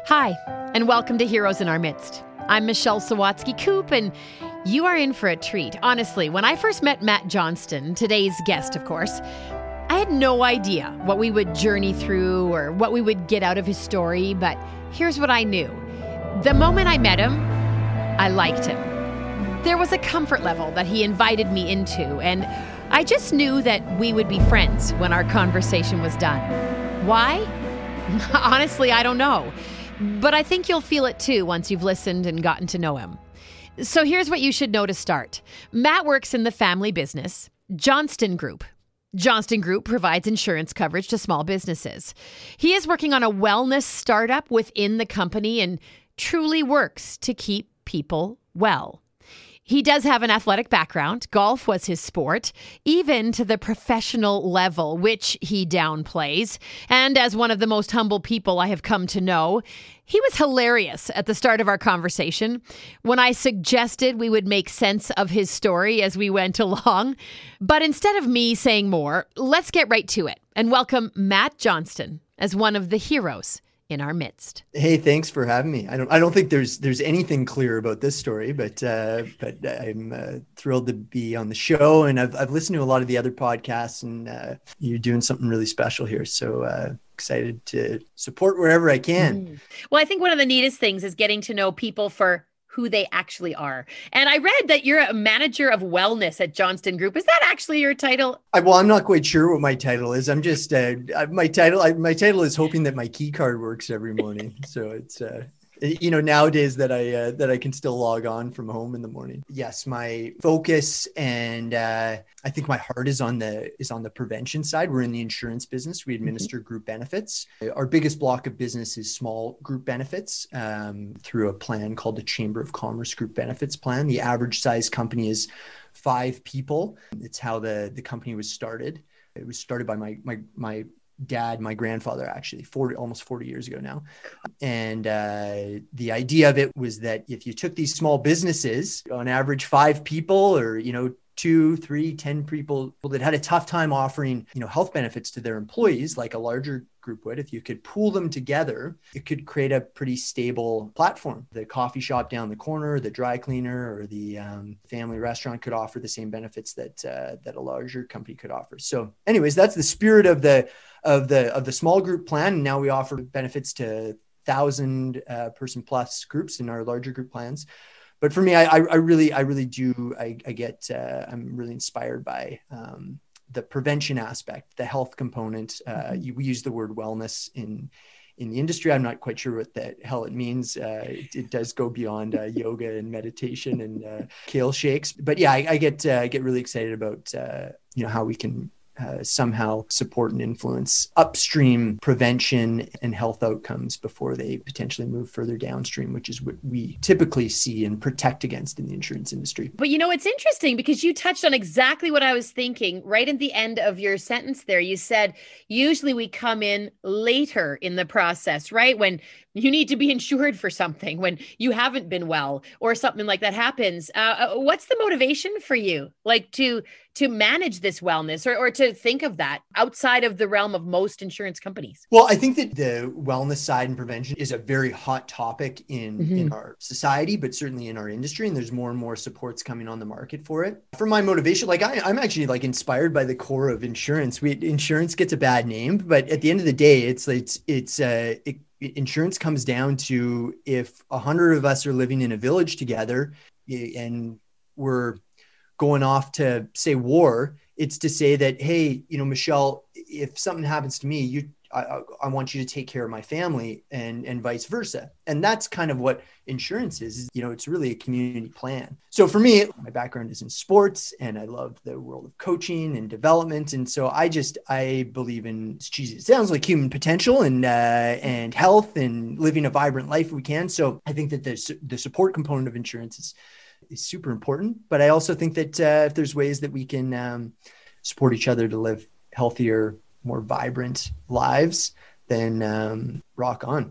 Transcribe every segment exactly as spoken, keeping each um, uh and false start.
Hi, and welcome to Heroes in Our Midst. I'm Michelle Sawatsky-Koop, and you are in for a treat. Honestly, when I first met Matt Johnston, today's guest, of course, I had no idea what we would journey through or what we would get out of his story, but here's what I knew. The moment I met him, I liked him. There was a comfort level that he invited me into, and I just knew that we would be friends when our conversation was done. Why? Honestly, I don't know. But I think you'll feel it too once you've listened and gotten to know him. So here's what you should know to start. Matt works in the family business, Johnston Group. Johnston Group provides insurance coverage to small businesses. He is working on a wellness startup within the company and truly works to keep people well. He does have an athletic background. Golf was his sport, even to the professional level, which he downplays. And as one of the most humble people I have come to know, he was hilarious at the start of our conversation when I suggested we would make sense of his story as we went along. But instead of me saying more, let's get right to it and welcome Matt Johnston as one of the heroes in our midst. Hey, thanks for having me. I don't I don't think there's there's anything clear about this story, but uh, but I'm uh, thrilled to be on the show, and I've I've listened to a lot of the other podcasts, and uh, you're doing something really special here. So uh, excited to support wherever I can. Mm. Well, I think one of the neatest things is getting to know people for who they actually are. And I read that you're a manager of wellness at Johnston Group. Is that actually your title? I, well, I'm not quite sure what my title is. I'm just, uh, my title, I, my title is hoping that my key card works every morning. So it's, uh, you know, nowadays that I, uh, that I can still log on from home in the morning. Yes. My focus and, uh, I think my heart is on the, is on the prevention side. We're in the insurance business. We administer mm-hmm. group benefits. Our biggest block of business is small group benefits, um, through a plan called the Chamber of Commerce Group Benefits Plan. The average size company is five people. It's how the, the company was started. It was started by my, my, my, dad, my grandfather, actually forty, almost forty years ago now. And uh, the idea of it was that if you took these small businesses, on average, five people or, you know, two, three, ten people that had a tough time offering, you know, health benefits to their employees, like a larger group would, if you could pool them together, it could create a pretty stable platform. The coffee shop down the corner, the dry cleaner, or the um, family restaurant could offer the same benefits that uh, that a larger company could offer. So anyways, that's the spirit of the of the of the small group plan. And now we offer benefits to thousand uh, person plus groups in our larger group plans. But for me, I, I really, I really do, I, I get, uh, I'm really inspired by um, the prevention aspect, the health component. Uh, you, we use the word wellness in in the industry. I'm not quite sure what the hell it means. Uh, it, it does go beyond uh, yoga and meditation and uh, kale shakes. But yeah, I, I get uh, get really excited about uh, you know how we can Uh, somehow support and influence upstream prevention and health outcomes before they potentially move further downstream, which is what we typically see and protect against in the insurance industry. But you know, it's interesting because you touched on exactly what I was thinking right at the end of your sentence there. You said, usually we come in later in the process, right? When you need to be insured for something, when you haven't been well or something like that happens. Uh, what's the motivation for you? Like to to manage this wellness or, or to think of that outside of the realm of most insurance companies? Well, I think that the wellness side and prevention is a very hot topic in, mm-hmm. in our society, but certainly in our industry. And there's more and more supports coming on the market for it. For my motivation, like I, I'm actually like inspired by the core of insurance. We insurance gets a bad name, but at the end of the day, it's it's it's uh, it, insurance comes down to if a hundred of us are living in a village together and we're going off to say war, it's to say that, hey, you know, Michelle, if something happens to me, you, I, I want you to take care of my family and, and vice versa. And that's kind of what insurance is, is, you know, it's really a community plan. So for me, my background is in sports and I love the world of coaching and development. And so I just, I believe in, geez, it sounds like human potential and, uh, and health and living a vibrant life if we can. So I think that the, the support component of insurance is, is super important. But I also think that uh, if there's ways that we can um, support each other to live healthier, more vibrant lives, then um, rock on.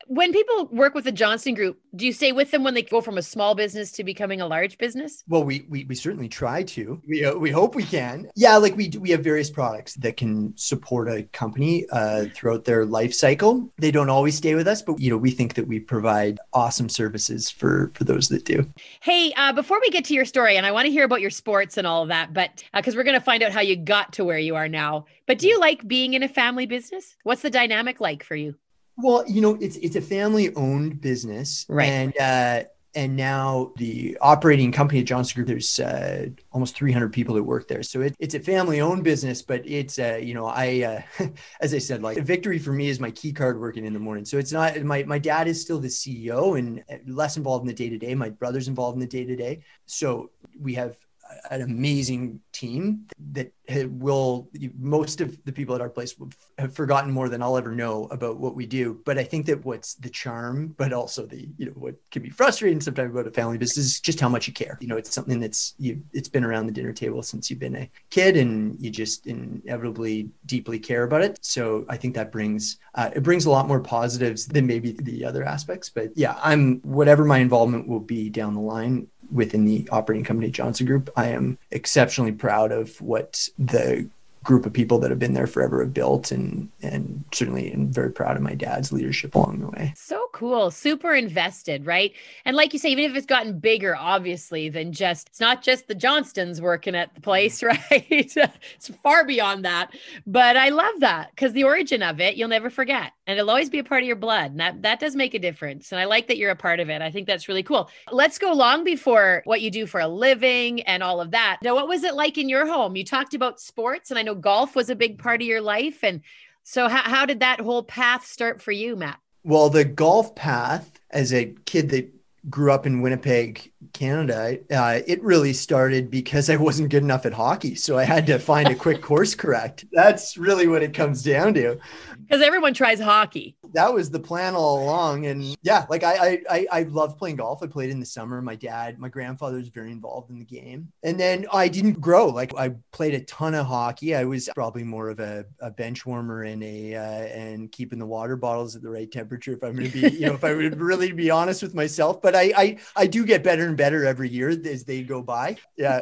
When people work with the Johnston Group, do you stay with them when they go from a small business to becoming a large business? Well, we we, we certainly try to. We uh, we hope we can. Yeah, like we do, we have various products that can support a company uh, throughout their life cycle. They don't always stay with us, but you know we think that we provide awesome services for for those that do. Hey, uh, before we get to your story, and I want to hear about your sports and all of that, but because uh, we're going to find out how you got to where you are now. But do you like being in a family business? What's the dynamic like for you? Well, you know, it's it's a family-owned business, right? And uh, and now the operating company at Johnston Group, there's uh, almost three hundred people that work there. So it, it's a family-owned business, but it's uh, you know, I uh, as I said, like victory for me is my key card working in the morning. So it's not my my dad is still the C E O and less involved in the day-to-day. My brother's involved in the day-to-day. So we have an amazing team that will, most of the people at our place have forgotten more than I'll ever know about what we do. But I think that what's the charm, but also the, you know, what can be frustrating sometimes about a family business is just how much you care. You know, it's something that's, you, it's been around the dinner table since you've been a kid and you just inevitably deeply care about it. So I think that brings, uh, it brings a lot more positives than maybe the other aspects. But yeah, I'm, whatever my involvement will be down the line within the operating company Johnston Group, I am exceptionally proud of what the group of people that have been there forever have built, and and certainly am very proud of my dad's leadership along the way. So cool. Super invested, right? And like you say, even if it's gotten bigger, obviously, than just, it's not just the Johnstons working at the place, right? It's far beyond that. But I love that because the origin of it, you'll never forget. And it'll always be a part of your blood. And that, that does make a difference. And I like that you're a part of it. I think that's really cool. Let's go long before what you do for a living and all of that. Now, what was it like in your home? You talked about sports, and I know golf was a big part of your life. And so how, how did that whole path start for you, Matt? Well, the golf path as a kid that grew up in Winnipeg, Canada, uh, it really started because I wasn't good enough at hockey. So I had to find a quick course correct. That's really what it comes down to. Because everyone tries hockey. That was the plan all along. And yeah, like I, I, I love playing golf. I played in the summer. My dad, my grandfather was very involved in the game. And then I didn't grow. Like I played a ton of hockey. I was probably more of a, a bench warmer and a, uh, and keeping the water bottles at the right temperature. If I'm going to be, you know, if I would really be honest with myself, but I, I, I do get better and better every year as they go by. Yeah.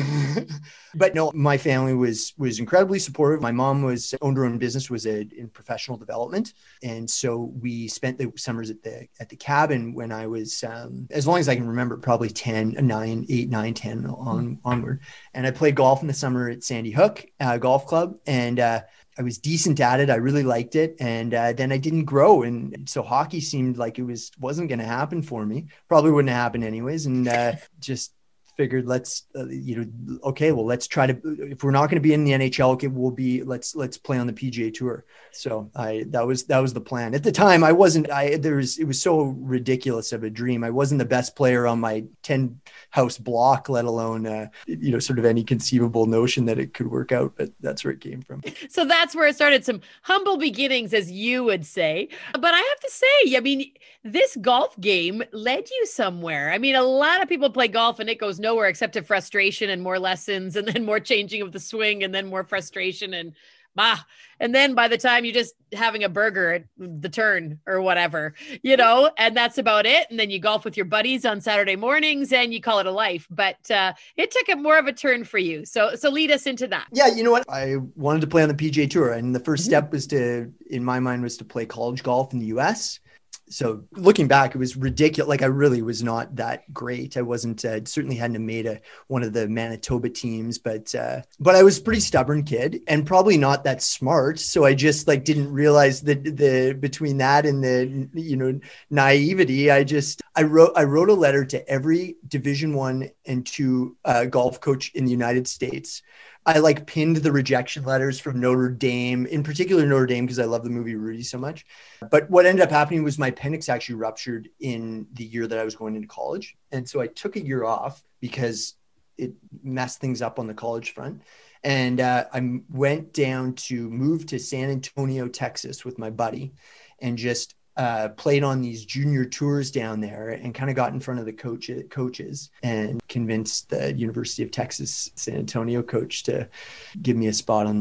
But no, my family was was incredibly supportive. My mom was owned her own business, was a, in professional development, and so we spent the summers at the at the cabin when I was um, as long as I can remember, probably ten, nine, eight, nine, ten on onward. And I played golf in the summer at Sandy Hook uh, Golf Club, and uh, I was decent at it. I really liked it, and uh, then I didn't grow, and so hockey seemed like it was wasn't going to happen for me. Probably wouldn't happen anyways, and uh, just. Figured let's uh, you know okay well let's try to, if we're not going to be in the N H L, okay we'll be let's let's play on the P G A Tour. So I that was that was the plan at the time. I wasn't I there was it was so ridiculous of a dream. I wasn't the best player on my ten house block, let alone uh, you know sort of any conceivable notion that it could work out, but that's where it came from. So that's where it started. Some humble beginnings, as you would say. But I have to say, I mean, this golf game led you somewhere. I mean, a lot of people play golf and it goes nowhere except to frustration and more lessons and then more changing of the swing and then more frustration and bah. And then by the time you're just having a burger at the turn or whatever, you know, and that's about it. And then you golf with your buddies on Saturday mornings and you call it a life. But uh, it took a more of a turn for you. So so lead us into that. Yeah, you know what? I wanted to play on the P G A Tour. And the first step was to, in my mind, was to play college golf in the U S. So looking back, it was ridiculous. Like I really was not that great. I wasn't, uh, certainly hadn't made a, one of the Manitoba teams, but, uh, but I was a pretty stubborn kid and probably not that smart. So I just like, didn't realize that the, between that and the, you know, naivety, I just, I wrote, I wrote a letter to every Division One and two uh, golf coach in the United States. I like pinned the rejection letters from Notre Dame, in particular Notre Dame, because I love the movie Rudy so much. But what ended up happening was my appendix actually ruptured in the year that I was going into college. And so I took a year off because it messed things up on the college front. And uh, I went down to move to San Antonio, Texas with my buddy and just Uh, played on these junior tours down there and kind of got in front of the coach, coaches and convinced the University of Texas San Antonio coach to give me a spot on the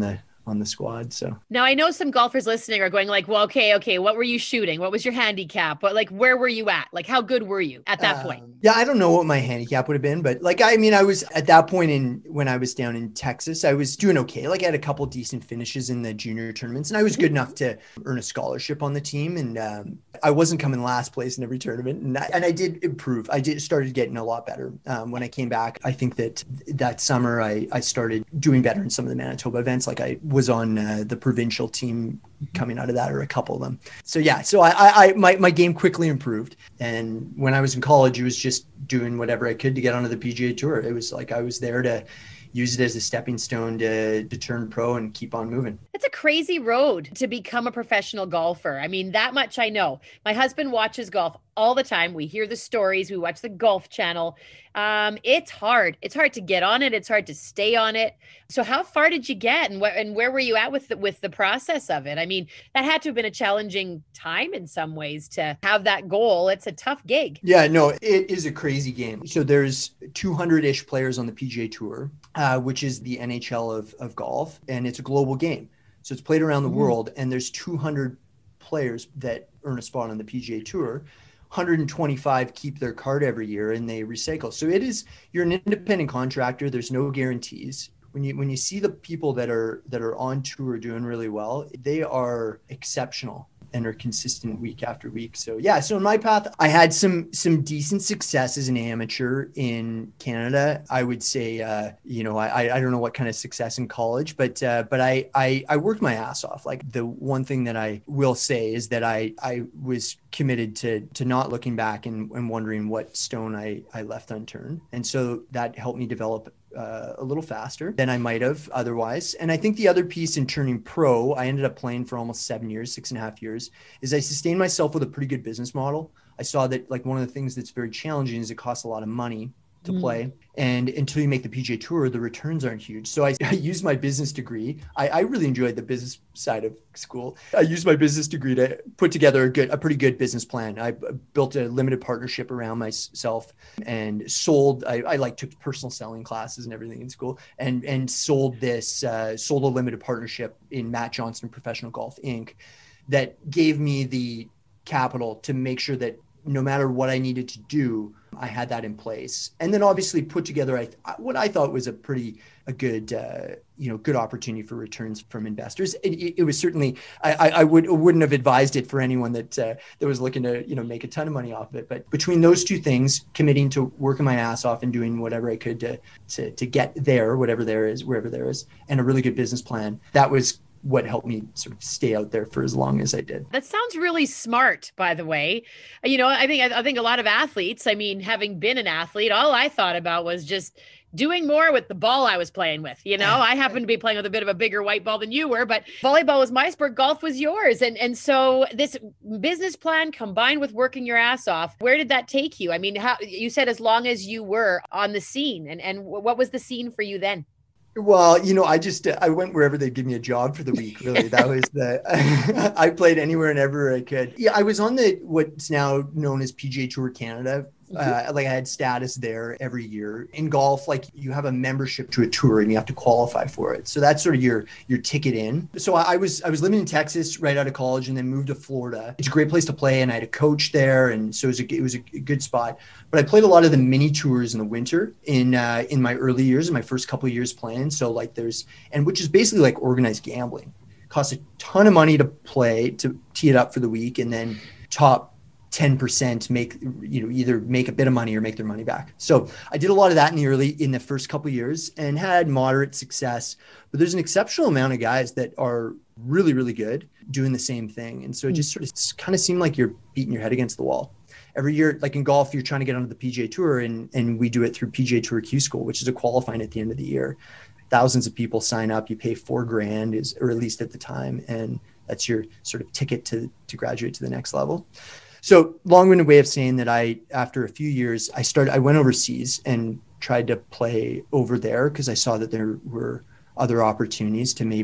on the squad. So now I know some golfers listening are going like, well, okay, okay, what were you shooting? What was your handicap? But like, where were you at? Like, how good were you at that um, point? Yeah, I don't know what my handicap would have been, but like, I mean, I was at that point in when I was down in Texas, I was doing okay. Like I had a couple decent finishes in the junior tournaments, and I was good enough to earn a scholarship on the team. And um, I wasn't coming last place in every tournament, and I, and I did improve. I did started getting a lot better um, when I came back. I think that that summer I I started doing better in some of the Manitoba events. Like I was on uh, the provincial team coming out of that, or a couple of them. So yeah, so I, I, my, my game quickly improved. And when I was in college, it was just doing whatever I could to get onto the P G A Tour. It was like, I was there to use it as a stepping stone to, to turn pro and keep on moving. It's a crazy road to become a professional golfer. I mean, that much I know. My husband watches golf all the time. We hear the stories. We watch the Golf Channel. Um, it's hard. It's hard to get on it. It's hard to stay on it. So how far did you get, and where, and where were you at with the, with the process of it? I mean, that had to have been a challenging time in some ways to have that goal. It's a tough gig. Yeah, no, it is a crazy game. So there's two hundred ish players on the P G A Tour, uh, which is the N H L of, of golf. And it's a global game. So it's played around the mm-hmm. world, and there's two hundred players that earn a spot on the P G A Tour. one hundred twenty-five keep their card every year and they recycle. So it is, you're an independent contractor. There's no guarantees. When you when you see the people that are that are on tour doing really well, they are exceptional and are consistent week after week. So yeah, so in my path, I had some some decent success as an amateur in Canada. I would say, uh, you know, I I don't know what kind of success in college, but uh, but I, I I worked my ass off. Like the one thing that I will say is that I I was committed to to not looking back and, and wondering what stone I I left unturned, and so that helped me develop Uh, a little faster than I might have otherwise. And I think the other piece in turning pro, I ended up playing for almost seven years, six and a half years, is I sustained myself with a pretty good business model. I saw that like one of the things that's very challenging is it costs a lot of money to mm. play. And until you make the P G A Tour, the returns aren't huge. So I, I used my business degree. I, I really enjoyed the business side of school. I used my business degree to put together a good, a pretty good business plan. I built a limited partnership around myself and sold. I, I like took personal selling classes and everything in school, and and sold this, uh, sold a limited partnership in Matt Johnston Professional Golf Incorporated that gave me the capital to make sure that no matter what I needed to do, I had that in place. And then obviously put together I, what I thought was a pretty, a good, uh, you know, good opportunity for returns from investors. It, it, it was certainly, I, I would, wouldn't have advised it for anyone that, uh, that was looking to, you know, make a ton of money off of it. But between those two things, committing to working my ass off and doing whatever I could to, to, to get there, whatever there is, wherever there is, and a really good business plan, that was what helped me sort of stay out there for as long as I did. That sounds really smart, by the way. You know, I think, I think a lot of athletes, I mean, having been an athlete, all I thought about was just doing more with the ball I was playing with. You know, I happen to be playing with a bit of a bigger white ball than you were, but volleyball was my sport, golf was yours. And, and so this business plan combined with working your ass off, where did that take you? I mean, how you said as long as you were on the scene, and, and what was the scene for you then? Well, you know, I just, I went wherever they'd give me a job for the week, really. That was the, I played anywhere and ever I could. Yeah, I was on the, what's now known as P G A Tour Canada. Uh, like I had status there every year. In golf, like you have a membership to a tour and you have to qualify for it. So that's sort of your your ticket in. So I, I was I was living in Texas right out of college and then moved to Florida. It's a great place to play, and I had a coach there, and so it was a, it was a good spot. But I played a lot of the mini tours in the winter in uh, in my early years, in my first couple of years playing. So like there's, and which is basically like organized gambling. It costs a ton of money to play, to tee it up for the week, and then top ten percent make, you know, either make a bit of money or make their money back. So I did a lot of that in the early, in the first couple of years, and had moderate success, but there's an exceptional amount of guys that are really, really good doing the same thing. And so it just sort of kind of seemed like you're beating your head against the wall. Every year, like in golf, you're trying to get onto the P G A Tour, and, and we do it through P G A Tour Q School, which is a qualifying at the end of the year. Thousands of people sign up, you pay four grand is, or at least at the time. And that's your sort of ticket to, to graduate to the next level. So long-winded way of saying that I, after a few years, I started, I went overseas and tried to play over there because I saw that there were other opportunities to maybe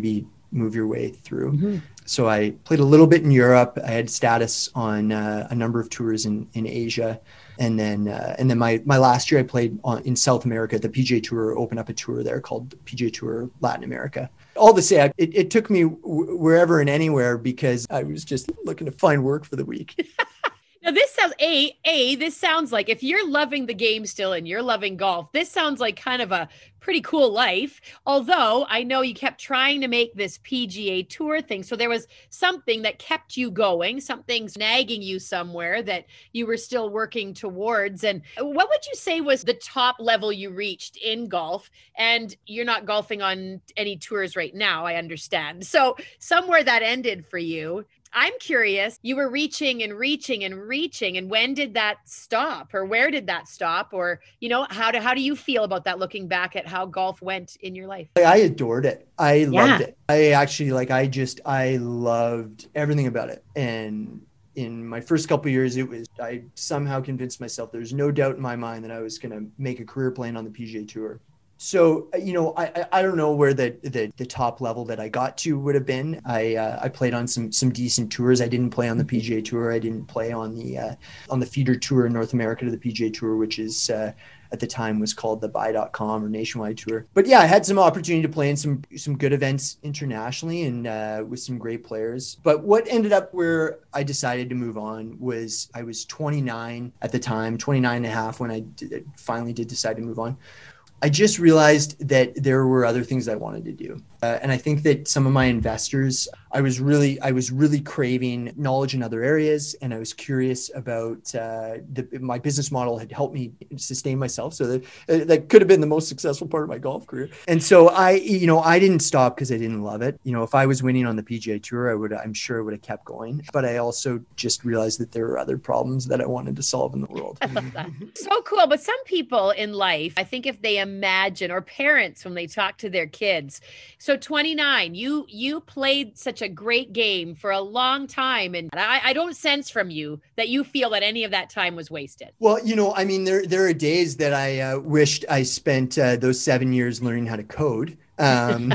move your way through. Mm-hmm. So I played a little bit in Europe. I had status on uh, a number of tours in, in Asia. And then uh, and then my, my last year I played on, in South America. The P G A Tour opened up a tour there called P G A Tour Latin America. All to say, it, it took me w- wherever and anywhere because I was just looking to find work for the week. Now, this sounds, A, A, this sounds like if you're loving the game still and you're loving golf, this sounds like kind of a pretty cool life. Although I know you kept trying to make this P G A Tour thing. So there was something that kept you going, something's nagging you somewhere that you were still working towards. And what would you say was the top level you reached in golf? And you're not golfing on any tours right now, I understand. So somewhere that ended for you. I'm curious, you were reaching and reaching and reaching. And when did that stop, or where did that stop? Or, you know, how do, how do you feel about that looking back at how golf went in your life? I adored it. I Yeah. loved it. I actually like, I just, I loved everything about it. And in my first couple of years, it was, I somehow convinced myself there's no doubt in my mind that I was going to make a career playing on the P G A Tour. So, you know, I I don't know where the, the the top level that I got to would have been. I uh, I played on some some decent tours. I didn't play on the P G A Tour. I didn't play on the uh, on the feeder tour in North America to the P G A Tour, which is uh, at the time was called the buy dot com or Nationwide Tour. But yeah, I had some opportunity to play in some some good events internationally and uh, with some great players. But what ended up where I decided to move on was I was twenty-nine at the time, twenty-nine and a half when I did, finally did decide to move on. I just realized that there were other things I wanted to do. Uh, and I think that some of my investors, I was really, I was really craving knowledge in other areas. And I was curious about uh, the, my business model had helped me sustain myself. So that, uh, that could have been the most successful part of my golf career. And so I, you know, I didn't stop because I didn't love it. You know, if I was winning on the P G A Tour, I would, I'm sure I would have kept going. But I also just realized that there were other problems that I wanted to solve in the world. I love that. So cool. But some people in life, I think if they imagine, or parents when they talk to their kids. So twenty-nine, you you played such a great game for a long time. And I, I don't sense from you that you feel that any of that time was wasted. Well, you know, I mean, there there are days that I uh, wished I spent uh, those seven years learning how to code. Um,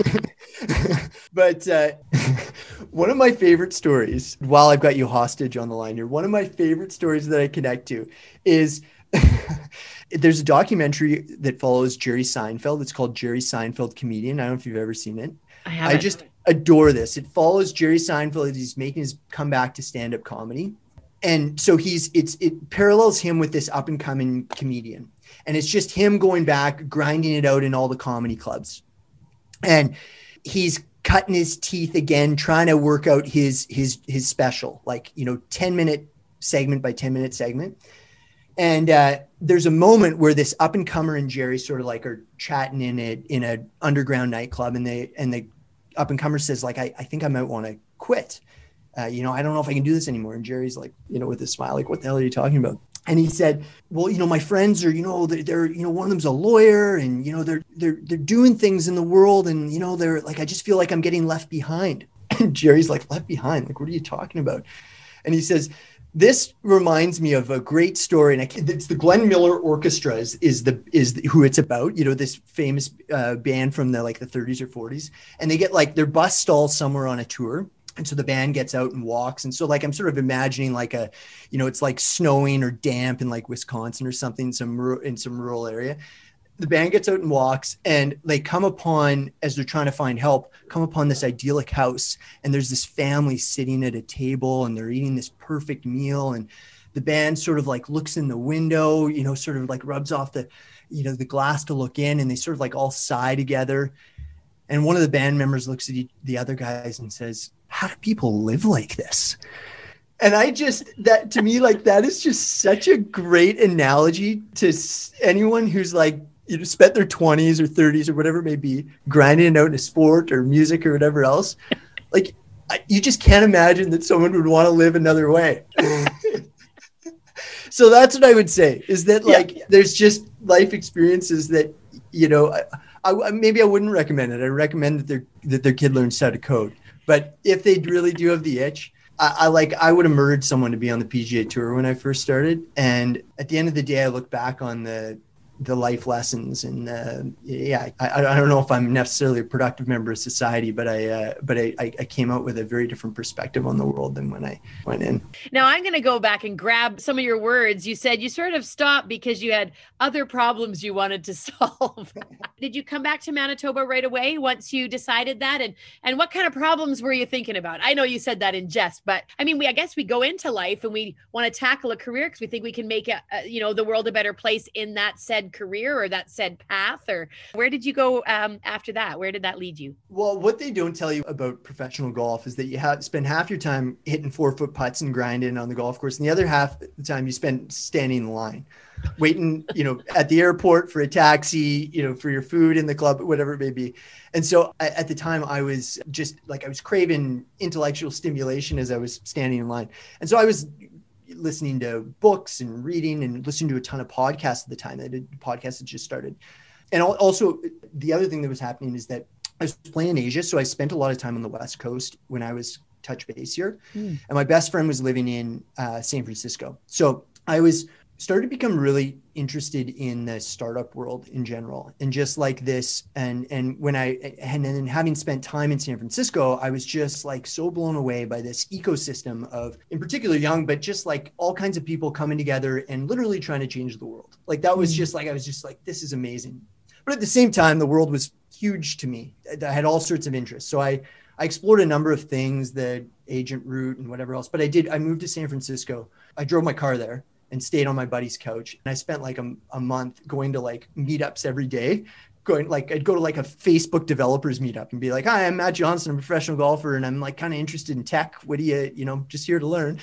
but uh, one of my favorite stories, while I've got you hostage on the line here, one of my favorite stories that I connect to is there's a documentary that follows Jerry Seinfeld. It's called Jerry Seinfeld Comedian. I don't know if you've ever seen it. I haven't. I just adore this. It follows Jerry Seinfeld as he's making his comeback to stand-up comedy. And so he's, it's, it parallels him with this up and coming comedian. And it's just him going back, grinding it out in all the comedy clubs. And he's cutting his teeth again, trying to work out his, his, his special, like, you know, ten minute segment by ten minute segment. And uh, there's a moment where this up and comer and Jerry sort of like are chatting in a, in a underground nightclub. And they, and the up and comer says like, I, I think I might want to quit. Uh, you know, I don't know if I can do this anymore. And Jerry's like, you know, with a smile, like, what the hell are you talking about? And he said, well, you know, my friends are, you know, they're, they're, you know, one of them's a lawyer and, you know, they're, they're, they're doing things in the world. And, you know, they're like, I just feel like I'm getting left behind. And Jerry's like, left behind? Like, what are you talking about? And he says, this reminds me of a great story. And I can't, it's the Glenn Miller Orchestra is, is the, is the, who it's about, you know, this famous uh, band from the, like the thirties or forties. And they get like their bus stalls somewhere on a tour. And so the band gets out and walks. And so like, I'm sort of imagining like a, you know, it's like snowing or damp in like Wisconsin or something, some in some rural area. The band gets out and walks and they come upon, as they're trying to find help, come upon this idyllic house. And there's this family sitting at a table and they're eating this perfect meal. And the band sort of like looks in the window, you know, sort of like rubs off the, you know, the glass to look in, and they sort of like all sigh together. And one of the band members looks at the other guys and says, how do people live like this? And I just, that to me, like, that is just such a great analogy to anyone who's like, you know, spent their twenties or thirties or whatever it may be, grinding it out in a sport or music or whatever else. Like, I, you just can't imagine that someone would want to live another way. So that's what I would say, is that like, yeah. There's just life experiences that, you know, I, I, maybe I wouldn't recommend it. I recommend that their, that their kid learns how to code. But if they really do have the itch, I, I like, I would have murdered someone to be on the P G A Tour when I first started. And at the end of the day, I look back on the, the life lessons. And uh, yeah, I, I don't know if I'm necessarily a productive member of society, but I uh, but I, I came out with a very different perspective on the world than when I went in. Now I'm going to go back and grab some of your words. You said you sort of stopped because you had other problems you wanted to solve. Did you come back to Manitoba right away once you decided that? And and what kind of problems were you thinking about? I know you said that in jest, but I mean, we I guess we go into life and we want to tackle a career because we think we can make a, a you know the world a better place in that said career or that said path. Or where did you go um, after that? Where did that lead you? Well, what they don't tell you about professional golf is that you have spend half your time hitting four foot putts and grinding on the golf course, and the other half the time you spend standing in the line, waiting, you know, at the airport for a taxi, you know, for your food in the club, whatever it may be. And so I, at the time I was just like, I was craving intellectual stimulation as I was standing in line. And so I was listening to books and reading and listening to a ton of podcasts at the time. The podcast had just started. And also the other thing that was happening is that I was playing in Asia. So I spent a lot of time on the West Coast when I was touch base here. Mm. And my best friend was living in uh, San Francisco. So I was started to become really interested in the startup world in general, and just like this. And, and when I, and then having spent time in San Francisco, I was just like so blown away by this ecosystem of, in particular, young, but just like all kinds of people coming together and literally trying to change the world. Like that was just like, I was just like, this is amazing. But at the same time, the world was huge to me. I had all sorts of interests. So I, I explored a number of things, the agent route and whatever else, but I did, I moved to San Francisco. I drove my car there and stayed on my buddy's couch. And I spent like a, a month going to like meetups every day, going like, I'd go to like a Facebook developers meetup and be like, hi, I'm Matt Johnson, I'm a professional golfer. And I'm like kind of interested in tech. What do you, you know, just here to learn,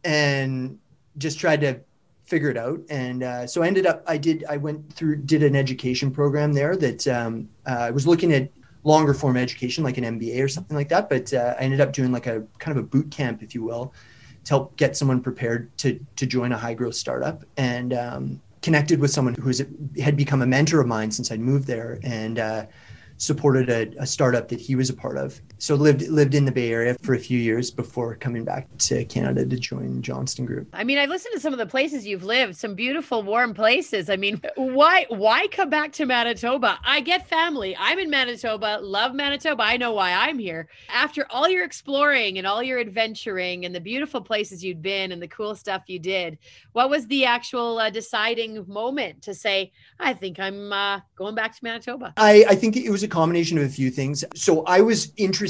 and just tried to figure it out. And uh, so I ended up, I did, I went through, did an education program there that um, uh, I was looking at longer form education, like an M B A or something like that. But uh, I ended up doing like a kind of a boot camp, if you will, to help get someone prepared to to join a high growth startup, and um, connected with someone who was, had become a mentor of mine since I'd moved there, and uh, supported a, a startup that he was a part of. So lived lived in the Bay Area for a few years before coming back to Canada to join Johnston Group. I mean, I've listened to some of the places you've lived, some beautiful, warm places. I mean, why why come back to Manitoba? I get family. I'm in Manitoba, love Manitoba. I know why I'm here. After all your exploring and all your adventuring and the beautiful places you'd been and the cool stuff you did, what was the actual uh, deciding moment to say, I think I'm uh, going back to Manitoba? I, I think it was a combination of a few things. So I was interested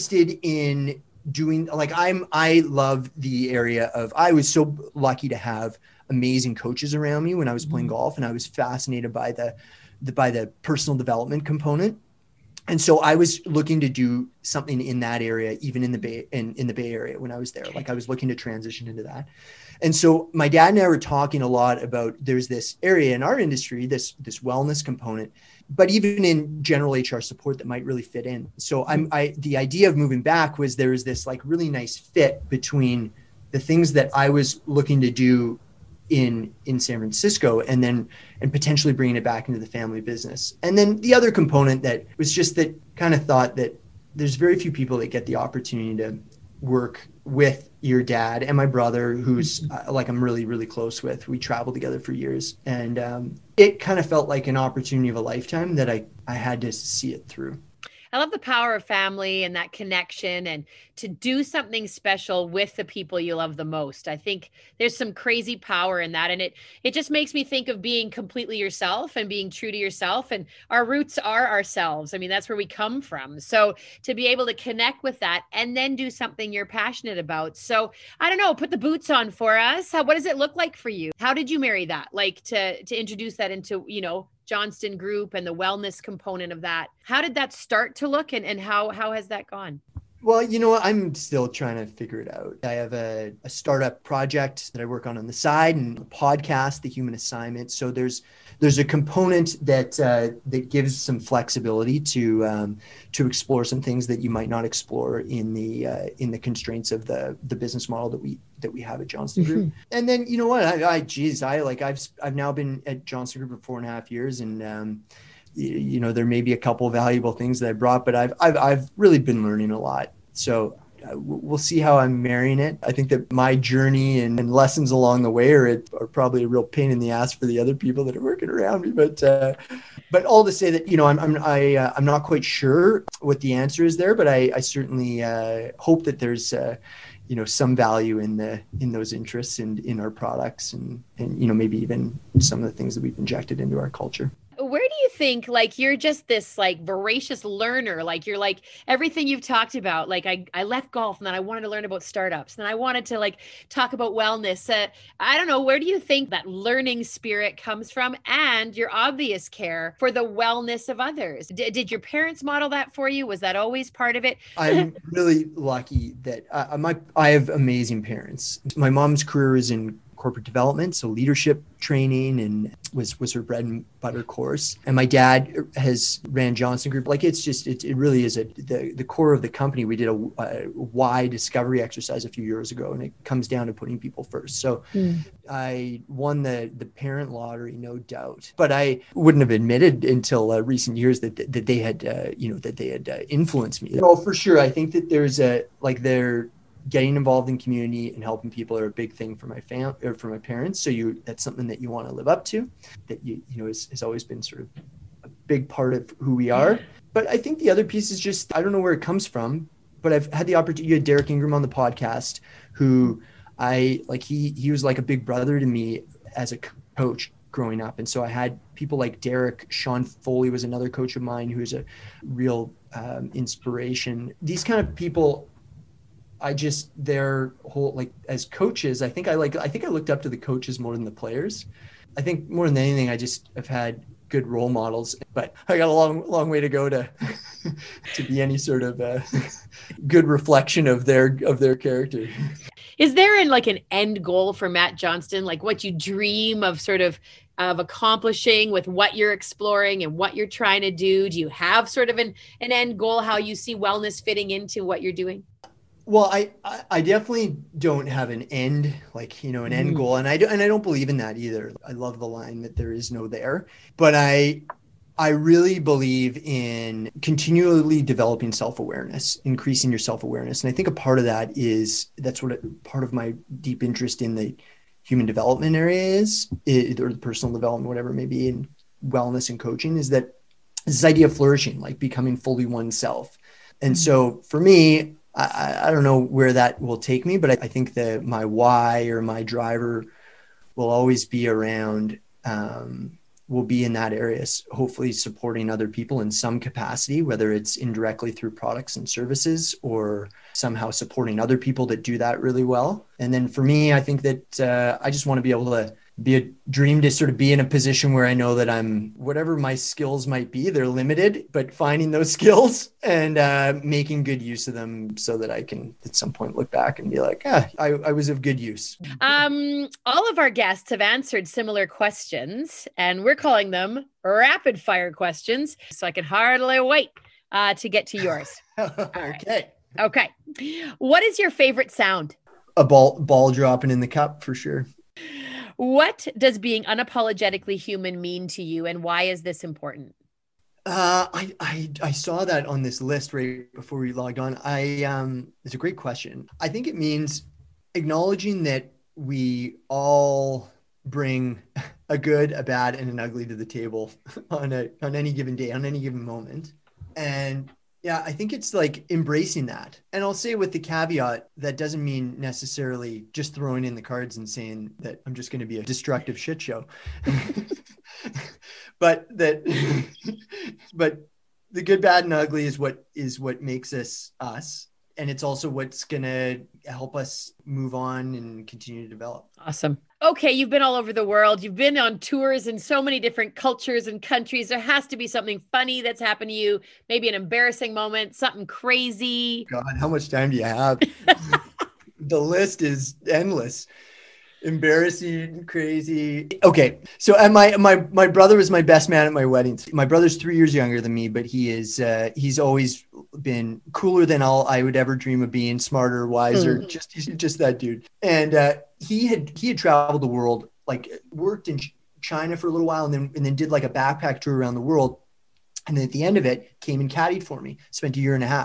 in doing, like, I'm, I love the area of, I was so lucky to have amazing coaches around me when I was playing golf, and I was fascinated by the, the, by the personal development component. And so I was looking to do something in that area, even in the Bay, in, in the Bay Area when I was there. Like I was looking to transition into that. And so my dad and I were talking a lot about, there's this area in our industry, this, this wellness component, but even in general H R support that might really fit in. So I'm, I, the idea of moving back was there was this like really nice fit between the things that I was looking to do in, in San Francisco, and then, and potentially bringing it back into the family business. And then the other component that was just that kind of thought that there's very few people that get the opportunity to work with your dad and my brother, who's uh, like I'm really, really close with. We traveled together for years, and um, it kind of felt like an opportunity of a lifetime that I, I had to see it through. I love the power of family and that connection, and to do something special with the people you love the most. I think there's some crazy power in that. And it, it just makes me think of being completely yourself and being true to yourself. And our roots are ourselves. I mean, that's where we come from. So to be able to connect with that and then do something you're passionate about. So I don't know, put the boots on for us. How, what does it look like for you? How did you marry that? Like to, to introduce that into, you know, Johnston Group and the wellness component of that. How did that start to look, and, and how, how has that gone? Well, you know, I'm still trying to figure it out. I have a, a startup project that I work on on the side, and a podcast, The Human Assignment. So there's there's a component that uh, that gives some flexibility to um, to explore some things that you might not explore in the uh, in the constraints of the the business model that we that we have at Johnston Group. Mm-hmm. And then, you know what, I, I geez, I like I've I've now been at Johnston Group for four and a half years, and um, you know, there may be a couple of valuable things that I brought, but I've, I've, I've really been learning a lot. So uh, we'll see how I'm marrying it. I think that my journey and, and lessons along the way are, are probably a real pain in the ass for the other people that are working around me. But uh, but all to say that, you know, I'm I'm I, uh, I'm not quite sure what the answer is there, but I, I certainly uh, hope that there's uh, you know, some value in the in those interests and in our products and and you know, maybe even some of the things that we've injected into our culture. Where do you think, like, you're just this like voracious learner, like you're like everything you've talked about, like I, I left golf and then I wanted to learn about startups and then I wanted to like talk about wellness. Uh, I don't know, where do you think that learning spirit comes from and your obvious care for the wellness of others? D- did your parents model that for you? Was that always part of it? I'm really lucky that uh, my I have amazing parents. My mom's career is in corporate development, so leadership training, and was was her bread and butter course. And my dad has ran Johnson Group. Like it's just it, it really is a the, the core of the company. We did a, a why discovery exercise a few years ago, and it comes down to putting people first. So mm. I won the the parent lottery, no doubt, but I wouldn't have admitted until uh, recent years that that they had uh, you know that they had uh, influenced me. Oh, for sure. I think that there's a like there. Getting involved in community and helping people are a big thing for my fam or for my parents. So you, that's something that you want to live up to, that you, you know, has, has always been sort of a big part of who we are. But I think the other piece is just, I don't know where it comes from, but I've had the opportunity. You had Derek Ingram on the podcast, who I like, he, he was like a big brother to me as a coach growing up. And so I had people like Derek. Sean Foley was another coach of mine who is a real um, inspiration. These kind of people, I just, their whole, like as coaches, I think I like, I think I looked up to the coaches more than the players. I think more than anything, I just have had good role models, but I got a long, long way to go to, to be any sort of uh, good reflection of their, of their character. Is there an, like an end goal for Matt Johnston? Like what you dream of sort of, of accomplishing with what you're exploring and what you're trying to do? Do you have sort of an, an end goal, how you see wellness fitting into what you're doing? Well, I, I definitely don't have an end, like, you know, an end goal. And I, do, and I don't believe in that either. I love the line that there is no there. But I I really believe in continually developing self-awareness, increasing your self-awareness. And I think a part of that is, that's what it, part of my deep interest in the human development area is, it, or the personal development, whatever it may be, in wellness and coaching, is that this idea of flourishing, like becoming fully oneself. And mm-hmm. so for me, I, I don't know where that will take me, but I, I think that my why or my driver will always be around, um, will be in that area, hopefully supporting other people in some capacity, whether it's indirectly through products and services or somehow supporting other people that do that really well. And then for me, I think that uh, I just want to be able to be a dream to sort of be in a position where I know that I'm, whatever my skills might be, they're limited, but finding those skills and uh, making good use of them so that I can at some point look back and be like, ah, I, I was of good use. Um, all of our guests have answered similar questions, and we're calling them rapid fire questions. So I can hardly wait uh, to get to yours. Okay. Okay. What is your favorite sound? A ball, ball dropping in the cup for sure. What does being unapologetically human mean to you, and why is this important? Uh, I, I I saw that on this list right before we logged on. I um, it's a great question. I think it means acknowledging that we all bring a good, a bad, and an ugly to the table on a on any given day, on any given moment, and yeah, I think it's like embracing that. And I'll say with the caveat, that doesn't mean necessarily just throwing in the cards and saying that I'm just going to be a destructive shit show. but that, but the good, bad, and ugly is what is what makes us us. And it's also what's going to help us move on and continue to develop. Awesome. Okay, you've been all over the world. You've been on tours in so many different cultures and countries. There has to be something funny that's happened to you, maybe an embarrassing moment, something crazy. God, how much time do you have? The list is endless. Embarrassing, crazy. Okay, so and my my my brother was my best man at my weddings. My brother's three years younger than me, but he is uh, he's always been cooler than all I would ever dream of being, smarter, wiser. Mm. Just he's just that dude. And uh, he had he had traveled the world, like worked in China for a little while, and then and then did like a backpack tour around the world. And then at the end of it, came and caddied for me. Spent a year and a half.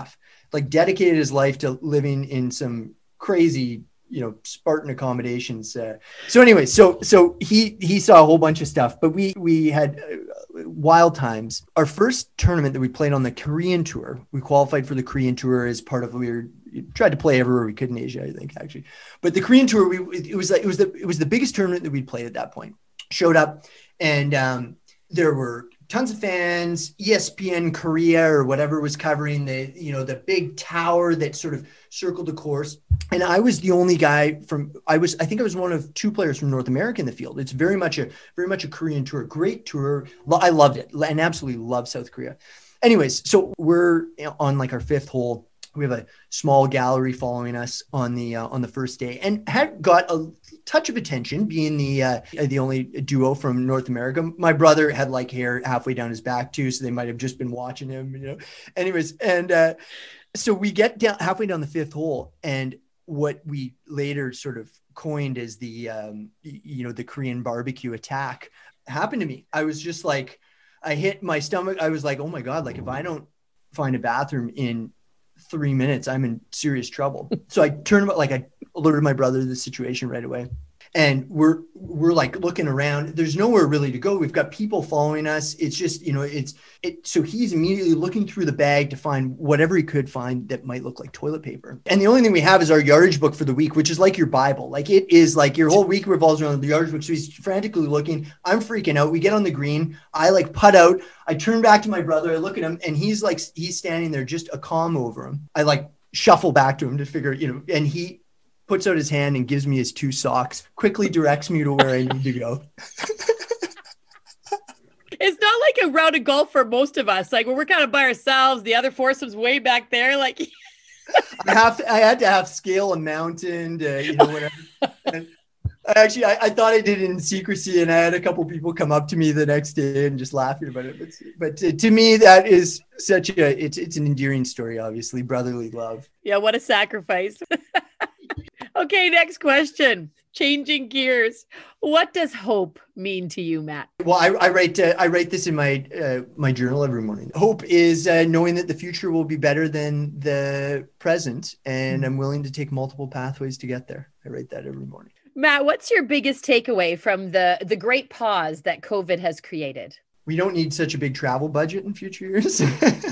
like dedicated his life to living in some crazy, you know, Spartan accommodations. Uh, so anyway, so so he he saw a whole bunch of stuff, but we we had uh, wild times. Our first tournament that we played on the Korean tour, we qualified for the Korean tour as part of we were tried to play everywhere we could in Asia, I think actually. But the Korean tour, we it was like it was the it was the biggest tournament that we'd played at that point. Showed up, and um, there were tons of fans. E S P N Korea or whatever was covering the, you know, the big tower that sort of circled the course. And I was the only guy from, I was, I think I was one of two players from North America in the field. It's very much a, very much a Korean tour, great tour. I loved it and absolutely love South Korea. Anyways, so we're on like our fifth hole. We have a small gallery following us on the uh, on the first day, and had got a touch of attention being the uh, the only duo from North America. My brother had like hair halfway down his back too, so they might have just been watching him, you know. Anyways, and uh, so we get down halfway down the fifth hole, and what we later sort of coined as the um, you know the Korean barbecue attack happened to me. I was just like, I hit my stomach. I was like, oh my god, like if I don't find a bathroom in three minutes, I'm in serious trouble. So I turned about, like I alerted my brother to the situation right away. And we're, we're like looking around, there's nowhere really to go. We've got people following us. It's just, you know, it's, it, so he's immediately looking through the bag to find whatever he could find that might look like toilet paper. And the only thing we have is our yardage book for the week, which is like your Bible. Like it is like your whole week revolves around the yardage book. So he's frantically looking. I'm freaking out. We get on the green. I like putt out. I turn back to my brother. I look at him and he's like, he's standing there, just a calm over him. I like shuffle back to him to figure, you know, and he puts out his hand and gives me his two socks, quickly directs me to where I need to go. It's not like a round of golf for most of us. Like when we're kind of by ourselves, the other foursome's way back there. Like I have to, I had to have scale a mountain to, you know, whatever. And actually, I, I thought I did it in secrecy, and I had a couple people come up to me the next day and just laughing about it. But, but to, to me, that is such a, it's, it's an endearing story, obviously, brotherly love. Yeah, what a sacrifice. Okay, next question. Changing gears. What does hope mean to you, Matt? Well, I, I write uh, I write this in my uh, my journal every morning. Hope is uh, knowing that the future will be better than the present, and mm-hmm. I'm willing to take multiple pathways to get there. I write that every morning. Matt, what's your biggest takeaway from the the great pause that COVID has created? We don't need such a big travel budget in future years.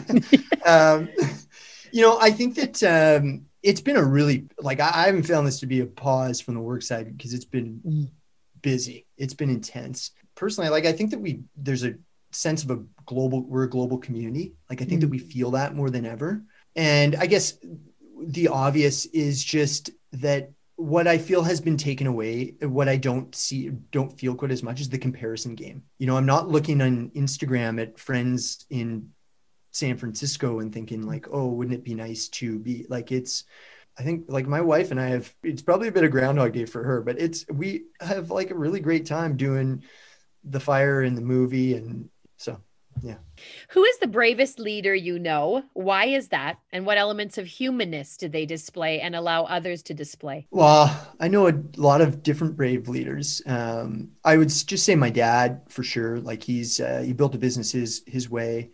um, you know, I think that. Um, It's been a really, like, I haven't found this to be a pause from the work side because it's been busy. It's been intense. Personally, like, I think that we, there's a sense of a global, we're a global community. Like, I think mm-hmm. that we feel that more than ever. And I guess the obvious is just that what I feel has been taken away, what I don't see, don't feel quite as much is the comparison game. You know, I'm not looking on Instagram at friends in San Francisco and thinking like, oh, wouldn't it be nice to be like, it's, I think like my wife and I have, it's probably a bit of Groundhog Day for her, but it's, we have like a really great time doing the fire and the movie. And so, yeah. Who is the bravest leader you know? Why is that? And what elements of humanness did they display and allow others to display? Well, I know a lot of different brave leaders. Um, I would just say my dad for sure. Like he's, uh, he built a business his, his way.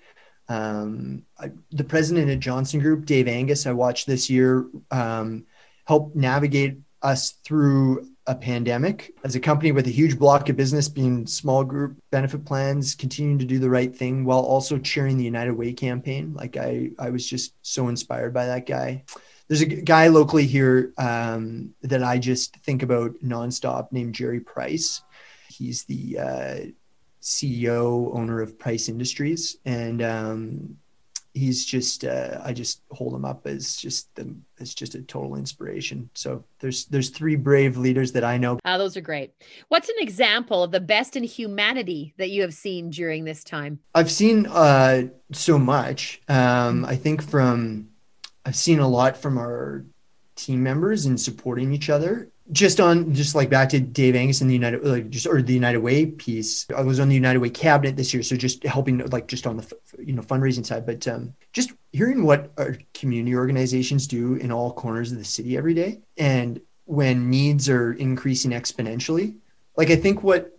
Um, I, the president at Johnson Group, Dave Angus, I watched this year, um, help navigate us through a pandemic as a company with a huge block of business being small group benefit plans, continuing to do the right thing while also chairing the United Way campaign. Like I, I was just so inspired by that guy. There's a guy locally here, um, that I just think about nonstop named Jerry Price. He's the, uh, C E O, owner of Price Industries. And um, he's just, uh, I just hold him up as just the, as just a total inspiration. So there's, there's three brave leaders that I know. Ah, those are great. What's an example of the best in humanity that you have seen during this time? I've seen uh, so much. Um, I think from, I've seen a lot from our team members in supporting each other. Just on, just like back to Dave Angus and the United, like just or the United Way piece. I was on the United Way cabinet this year, so just helping, like just on the you know fundraising side. But um, just hearing what our community organizations do in all corners of the city every day, and when needs are increasing exponentially, like I think what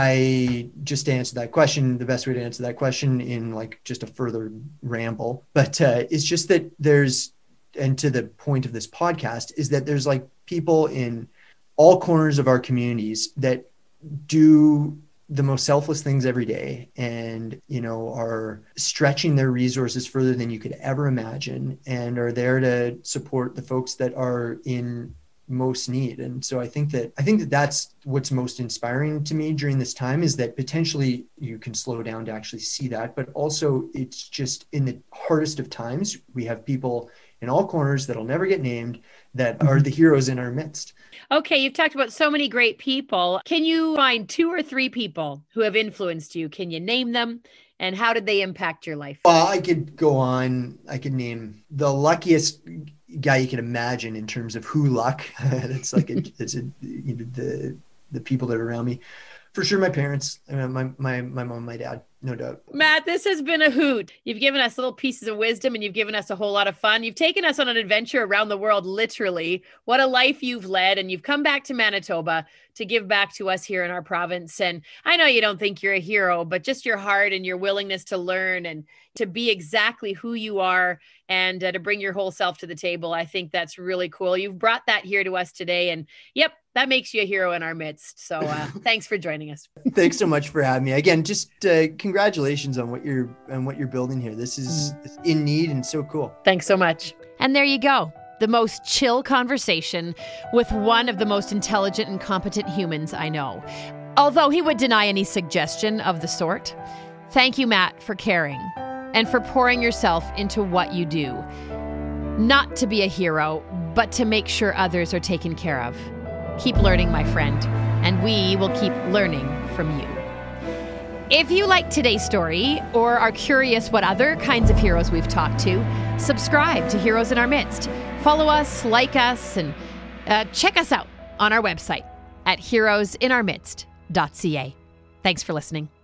I just to answer that question, the best way to answer that question in like just a further ramble, but uh, it's just that there's and to the point of this podcast, is that there's like people in all corners of our communities that do the most selfless things every day, and, you know, are stretching their resources further than you could ever imagine, and are there to support the folks that are in most need. And so I think that I think that that's what's most inspiring to me during this time, is that potentially you can slow down to actually see that, but also it's just in the hardest of times, we have people in all corners that'll never get named that are the heroes in our midst. Okay, you've talked about so many great people. Can you find two or three people who have influenced you? Can you name them? And how did they impact your life? Well, I could go on. I could name the luckiest guy you can imagine in terms of who luck. It's like a, it's a, you know, the the people that are around me. For sure, my parents, uh, my my my mom, my dad, no doubt. Matt, this has been a hoot. You've given us little pieces of wisdom, and you've given us a whole lot of fun. You've taken us on an adventure around the world, literally. What a life you've led, and you've come back to Manitoba to give back to us here in our province. And I know you don't think you're a hero, but just your heart and your willingness to learn and to be exactly who you are, and uh, to bring your whole self to the table. I think that's really cool. You've brought that here to us today, and yep, that makes you a hero in our midst. So uh, thanks for joining us. Thanks so much for having me. Again, just uh, congratulations on what you're on what you're building here. This is mm. in need and so cool. Thanks so much. And there you go. The most chill conversation with one of the most intelligent and competent humans I know. Although he would deny any suggestion of the sort. Thank you, Matt, for caring and for pouring yourself into what you do. Not to be a hero, but to make sure others are taken care of. Keep learning, my friend, and we will keep learning from you. If you like today's story or are curious what other kinds of heroes we've talked to, subscribe to Heroes in Our Midst. Follow us, like us, and uh, check us out on our website at heroes in our midst dot c a. Thanks for listening.